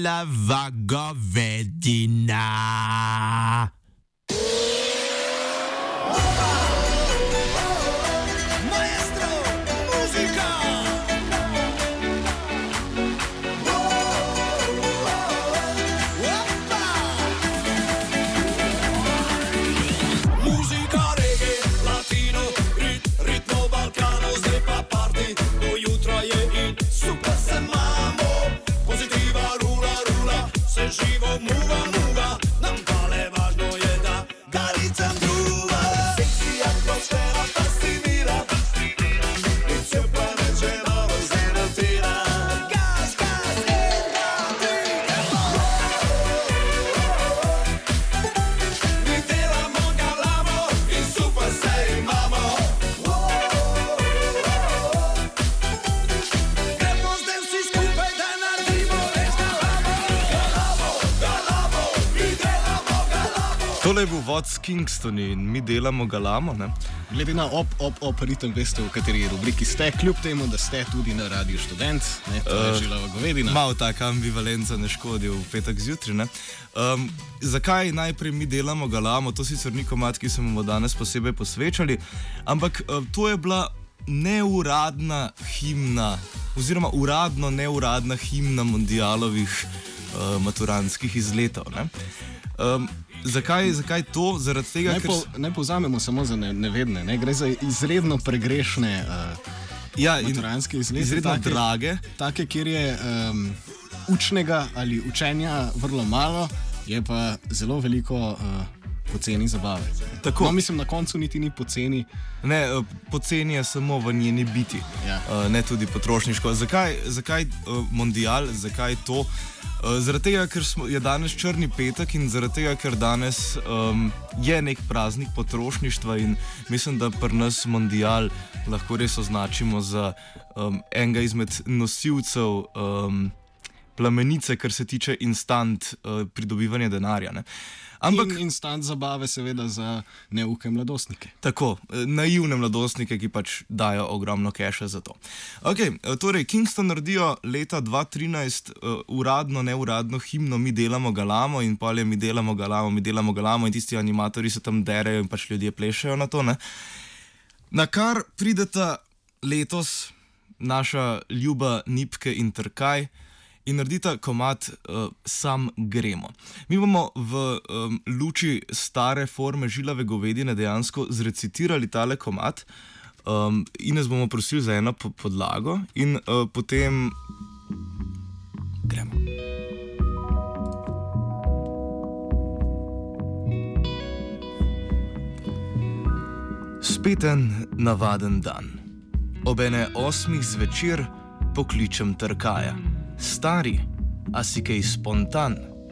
belava govedina. Tole je bil vod s Kingstoni in mi delamo galamo, ne? Glede na ritem, veste, v kateri rubriki ste, kljub temu, da ste tudi na Radiu Študent, ne, to je žilava govedina. Malo taka ambivalenca ne škodi v petek zjutraj, ne? Zakaj najprej mi delamo galamo? To sicer ni komad, ki smo mu danes posebej posvečali, ampak to je bila neuradna himna, oziroma uradno neuradna himna mundialovih maturantskih izletov, ne? Zakaj to? Zaradi tega, ne povzamemo samo za nevedne, ne? Gre za izredno pregrešne maturanske izlete. Izredno drage. Take, kjer je učnega ali učenja vrlo malo, je pa zelo veliko poceni zabave. Tako. No, mislim, na koncu niti ni poceni. Ne, poceni je samo v njeni biti, ja. Ne tudi potrošniško. Zakaj mundial, zakaj to? Zaradi tega, ker je danes črni petek in zaradi tega, ker danes je nek praznik potrošništva in mislim, da pri nas mundial lahko res označimo za enega izmed nosilcev plamenice, kar se tiče instant pridobivanja denarja, ne? Ampak instant zabave seveda za neuke mladostnike. Tako, naivne mladostnike, ki pač dajo ogromno keša za to. Ok, torej Kingston naredijo leta 2013 uradno, neuradno himno Mi delamo galamo in polje mi delamo galamo in tisti animatorji se tam derejo in pač ljudje plešajo na to, ne? Na kar prideta letos naša ljuba Nipke in Trkaj in naredita komad Sam gremo. Mi bomo v luči stare forme žilave govedine dejansko zrecitirali tale komad in nas bomo prosili za eno podlago in potem gremo. Spet en navaden dan. Ob ene 8 zvečer pokličem Trkaja. Stari, a si kaj spontan?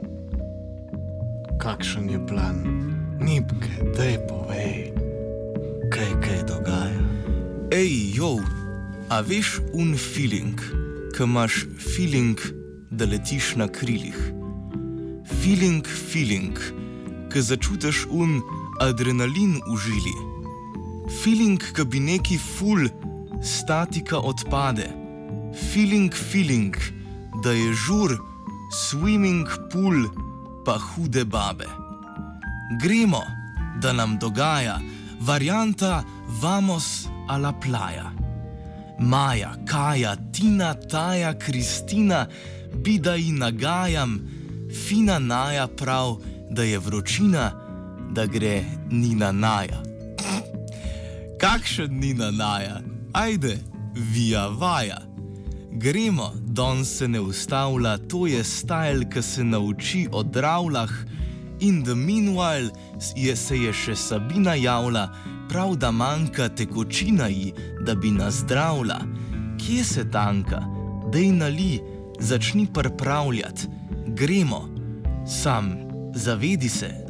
Kakšen je plan? Nipke, daj povej, kaj dogaja? Ej, jo, a veš feeling, ko imaš feeling, da letiš na krilih? Feeling, ko začutiš adrenalin v žili? Feeling, ko bi neki ful statika odpade? Feeling, da je žur, swimming pool pa hude babe. Gremo, da nam dogaja, varianta vamos a la playa. Maja, Kaja, Tina, Taja, Kristina, bi da ji nagajam, fina Naja prav, da je vročina, da gre Nina Naja. Kakšen Nina Naja? Ajde, via vaja. Gremo, don se ne ustavlja, to je style, ki se nauči o dravlah. In the meanwhile se je še Sabina javila, prav da manjka tekočina ji, da bi nas zdravila. Kje se tanka? Dej nali, začni pripravljati. Gremo. Sam, zavedi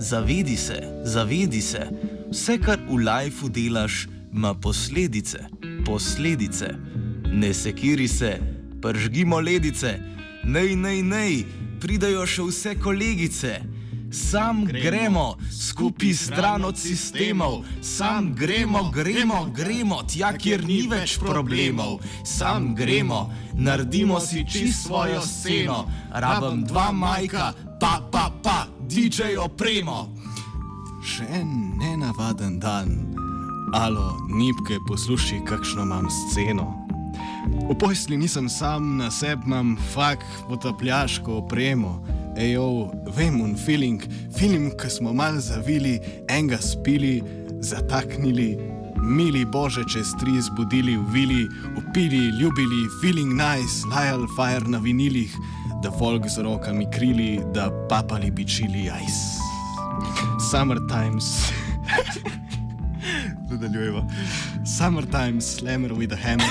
se. Vse, kar v lifeu delaš, ima posledice. Ne sekiri se, pržgimo ledice. Nej, pridajo še vse kolegice. Sam gremo, skupaj stran od sistemov, sam gremo, tja, kjer ni več problemov. Sam gremo, naredimo si čist svojo sceno, rabim 2 majka, pa, DJ opremo. Še en nenavaden dan. Alo, nipke, poslušaj, kakšno imam sceno. V posli nisem sam, na sebi imam potapljaško opremo. Ejo, vem un feeling, ki smo mal zavili, enga spili, zataknili, mili bože čez 3 zbudili v vili, upili, ljubili, feeling nice, lajal fire na vinilih, da folk z rokami krili, da papali bičili ice. Summertimes. Nadaljujemo. Summertimes, slammer with a hammer.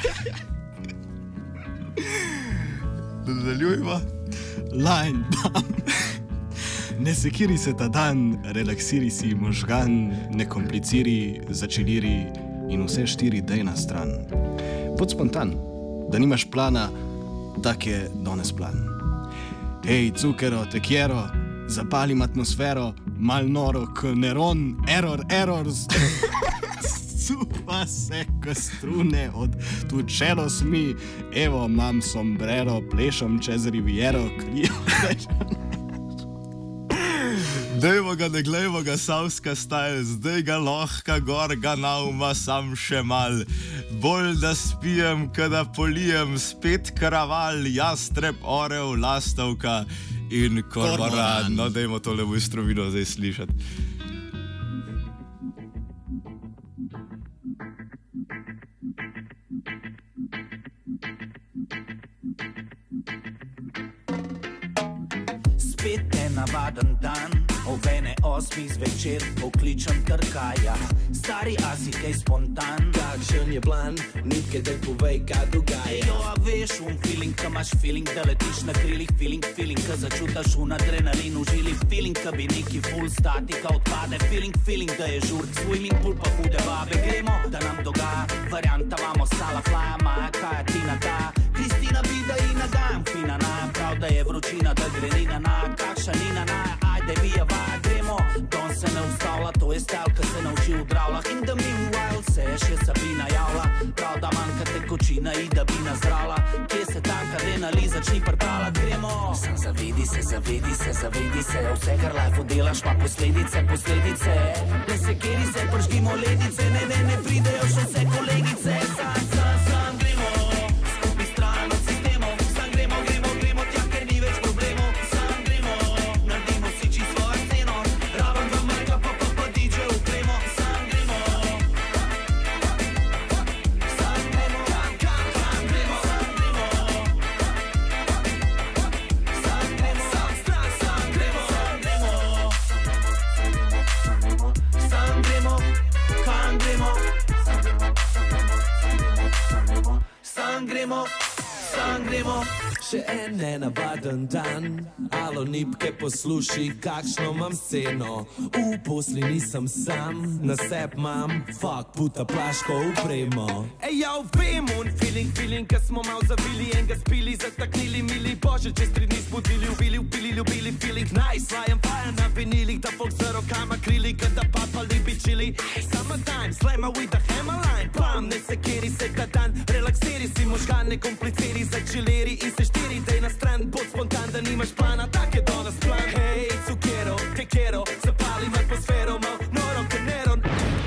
Nadaljujemo. Line bam. Ne sekiri se ta dan, relaksiri si možgan, ne kompliciri, začeliri in vse 4 dej na stran. Bod spontan, da nimaš plana, tak je danes plan. Hej, cukero, te quiero, zapalim atmosfero, mal noro k neron, errors. Supa se k strune od tu čelo smi, evo, mam sombrero, plešem čez riviero, krijo več. Dejmo ga, ne glejmo ga, savska stajl, zdaj ga lahka gor ga nauma sam še mal. Bolj da spijem, kada polijem, spet karaval, jastreb, orel, lastovka in kormoran. No, dejmo tole mojstrovino zdaj slišati. Spet nenavaden dan, ob 8 zvečer pokličem trkaja. Stari asi kaj spontan, kakšen je plan, nitke daj povej, kaj dogaja. Jo, a veš, feeling, ka imaš feeling, da letiš na krilih, feeling, ka začutaš adrenalin v žilih, feeling, ka bi neki full statika odpade, feeling, da je žur, swimming pool pa hude babe, gremo, da nam dogaja, varianta vamo, sala, flya, maja, kaja, tina, ta, Kristina, bida in nagajam, fina, naja, prav, da je vročina, da gre nina, naja, kakša nina, naja, ajde, vija, vaja, gremo, don se ne ustavlja, to je stel, ka se nauči v dravlah, in da meanwhile se je še Sabina javlja, prav, da manjka tekočina in da bi nazdrala, kje se tanka denali začni prtalat, gremo. Sam zavedi se, vse kar life delaš, pa posledice, ne sekeri se, pržgimo ledice, ne pridejo še vse kolegice, sam gremo, skupaj stran od sistemov, sam gremo, tja, ker ni več problemov, sam gremo, naredimo si čist svojo sceno, rabim 2 majka, pa DJ opremo, sam gremo, sam gremo. Še en nenavaden dan, alo nipke, poslušaj, kakšno imam sceno. V posli nisem sam, na sebi imam potapljaško opremo. Ejo, vem un feeling, ka smo mal zavili, enga spili, zataknili, mili bože, čez 3 dni zbudili, upili, ljubili, feeling nice, lajem fire na vinilih, da folk z rokama krili, kada papali bičili. Summertime, slammer with a hammer line, bam, ne sekiri se ta dan, relaksiri si možgan, ne kompliciri, začeleri in se 4 dej na stran, bod spontan, da nimaš plana, tak je danes plan. Hej, cukero, te quiero, zapalim atmosfero, mal noro ke neron.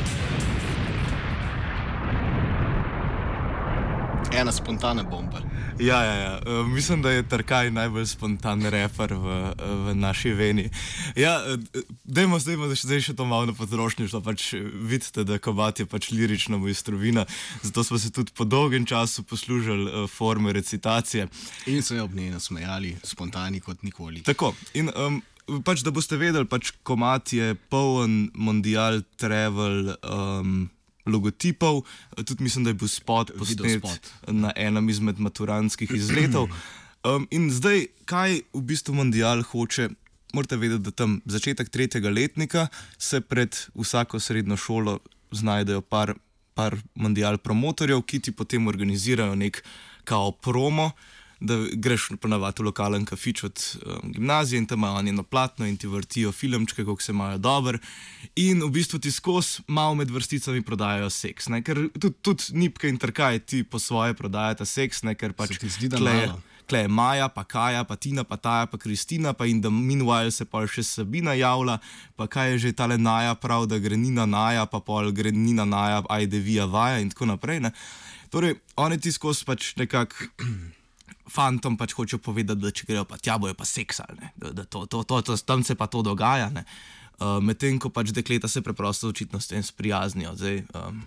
Ena spontana bomba. Ja. Mislim, da je Trkaj najbolj spontan reper v naši veni. Ja, dajmo zdaj še to malo na potrošništvo, pač vidite, da Kobat je pač lirična mojstrovina, zato smo se tudi po dolgem času poslužili forme recitacije. In se ob njej nasmejali, spontani kot nikoli. Tako, in pač da boste vedeli, pač Komat je poln mondial travel logotipov, tudi mislim, da je bil spot posnet na enem izmed maturantskih izletov. In zdaj, kaj v bistvu mondial hoče? Morate vedeti, da tam začetek 3. letnika se pred vsako srednjo šolo znajdejo par mondial promotorjev, ki ti potem organizirajo nek kao promo da greš ponavadi v lokalen kafič od gimnazije in tam imajo oni eno platno in ti vrtijo filmčke, kako se imajo dober. In v bistvu ti skozi malo med vrsticami prodajajo seks, ne? Ker tudi Nipke in Trkaj ti po svoje prodajata seks, ne? Ker pač se ti zdi, da malo? Tle je Maja, pa Kaja, pa Tina, pa Taja, pa Kristina, pa in da meanwhile se pa še Sabina javlja, pa kaj je že tale Naja prav, da gre Nina Naja, pa pol gre Nina Naja, ajde vija vaja in tako naprej, ne. Torej, oni ti skozi pač nekako fantom pač hočejo povedati, da če grejo pa tja, bojo pa seksali, ne, da tam se pa to dogaja, ne. Medtem ko pač dekleta se preprosto očitno s tem sprijaznijo, zdaj...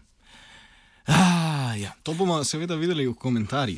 Ja. To bomo seveda videli v komentarjih.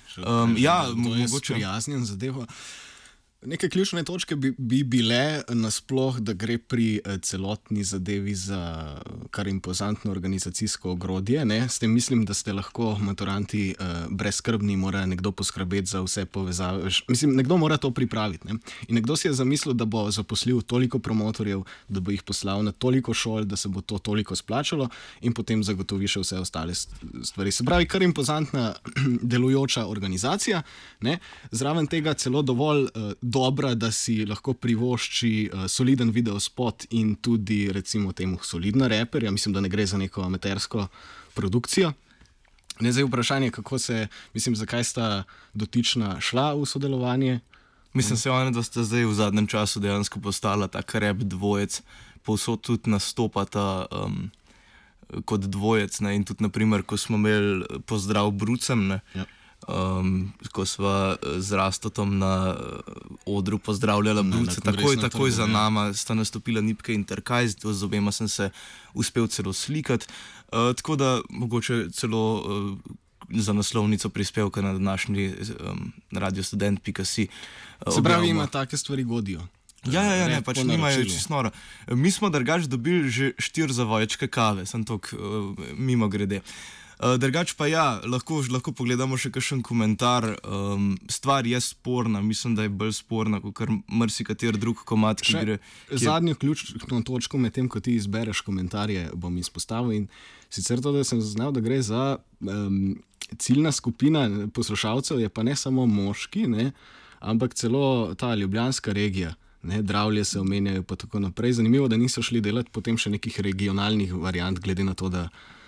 Mogoče prijaznjen zadevo. Neke ključne točke bi bile nasploh, da gre pri celotni zadevi za kar impozantno organizacijsko ogrodje. Ne? S tem mislim, da ste lahko maturanti brezskrbni, mora nekdo poskrbeti za vse povezave. Mislim, nekdo mora to pripraviti. Ne? In nekdo si je zamislil, da bo zaposlil toliko promotorjev, da bo jih poslal na toliko šol, da se bo to toliko splačalo in potem zagotovi še vse ostale stvari. Se pravi, kar impozantna delujoča organizacija, ne? Zraven tega celo dovolj dobra, da si lahko privošči soliden videospot in tudi recimo temu solidna reperja. Mislim, da ne gre za neko amatersko produkcijo. Ne, zdaj vprašanje, zakaj sta dotična šla v sodelovanje? Mislim, da sta zdaj v zadnjem času dejansko postala tak rap dvojec, povsod tudi nastopata kot dvojec, ne, in tudi naprimer, ko smo imeli pozdrav Brucem, ne, ja. Ko sva z Rastotom na odru pozdravljala Bruce, takoj za nama sta nastopila Nipke in Trkaj, z obema sem se uspel celo slikati, tako da mogoče celo za naslovnico prispevka na današnji radiostudent.si. Se pravi, ima take stvari godijo. Ja, ne, pač nimajo čisto noro. Mi smo drugač dobili že 4 zavojčke kave, sem tok mimo grede. Drugač pa ja, lahko pogledamo še kakšen komentar. Stvar je sporna, mislim, da je bolj sporna, kot kar marsikateri drug komad, ki gre... Zadnjo ključno točko med tem, ko ti izbereš komentarje, bom izpostavil in sicer to, da sem zaznal, da gre za ciljna skupina poslušalcev, je pa ne samo moški, ne, ampak celo ta ljubljanska regija. Ne, Dravlje se omenjajo pa tako naprej. Zanimivo, da niso šli delati potem še nekih regionalnih variant, glede na to, da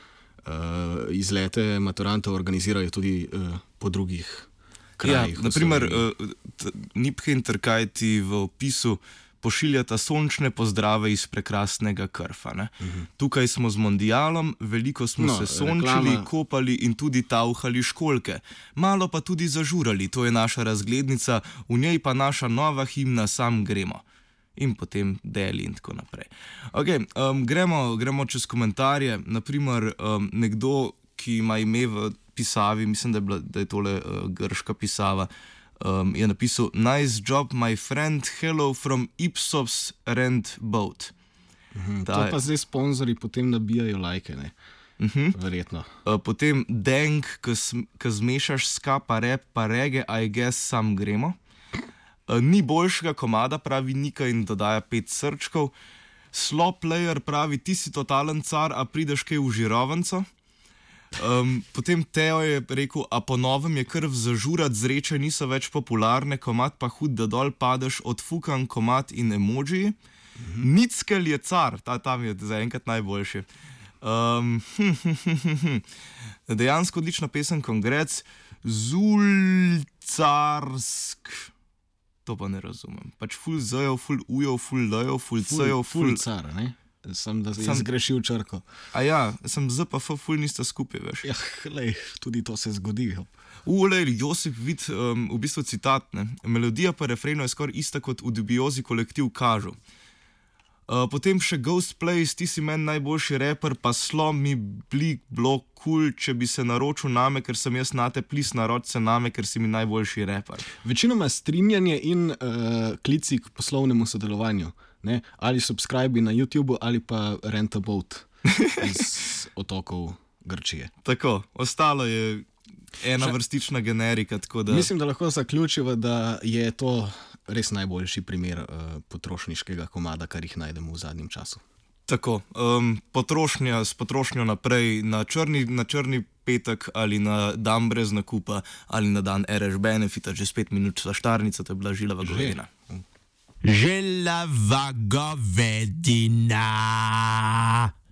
izlete maturantov organizirajo tudi po drugih krajih. Ja, naprimer, Nipke in Trkaj ti v opisu pošiljata sončne pozdrave iz prekrasnega Krfa. Ne? Tukaj smo z Mondialom, veliko smo se sončili, kopali in tudi tavhali školjke. Malo pa tudi zažurali, to je naša razglednica, v njej pa naša nova himna Sam gremo. In potem deli in tako naprej. Okay, gremo čez komentarje. Naprimer, nekdo, ki ima ime v pisavi, mislim, da je tole grška pisava, je napisal "Nice job, my friend, hello from Ipsos Rent Boat." To pa zdaj sponzorji potem nabijajo lajke, ne? Verjetno. Potem Deng, ki zmešaš ska pa rap pa reggae, I guess sam gremo. Ni boljšega komada, pravi Nika in dodaja 5 srčkov. Slow player pravi, ti si totalen car, a prideš kaj v žirovanco. Potem Teo je rekel, a po novem je krv zažurat, zreče niso več popularne, komad pa hud, da dol padeš, odfukan komad in emoji. Nickel je car, tam je zaenkrat najboljši. Dejansko odlična pesem, kongrec. Zulcarsk. To pa ne razumem. Pač ful zejo, ful ujo, ful lejo, ful cejo, ful car, ne? Sem zgrešil črko. A ja, sem z pa ful nista skupaj, veš. Ja, lej, tudi to se zgodi. Lej, Josip vid, v bistvu citat, ne? Melodija pa refreno je skoraj ista kot v dubiozi kolektiv Kažu. Potem še Ghost Place, ti si meni najboljši reper, pa slom mi bilo cool, če bi se naročil name, ker sem jaz nate, plis narod se name, ker si mi najboljši reper. Večinoma strinjanje in klici k poslovnemu sodelovanju, ne? Ali subscribe na YouTube ali pa Rent a Boat iz otokov Grčije. Tako, ostalo je ena vrstična generika, tako da... Mislim, da lahko zaključiva, da je to res najboljši primer potrošniškega komada, kar jih najdemo v zadnjem času. Tako, s potrošnjo naprej na črni petek ali na dan brez nakupa ali na dan RS Benefita, že 5 minut sva štarnica, to je bila žilava govedina. Žilava govedina.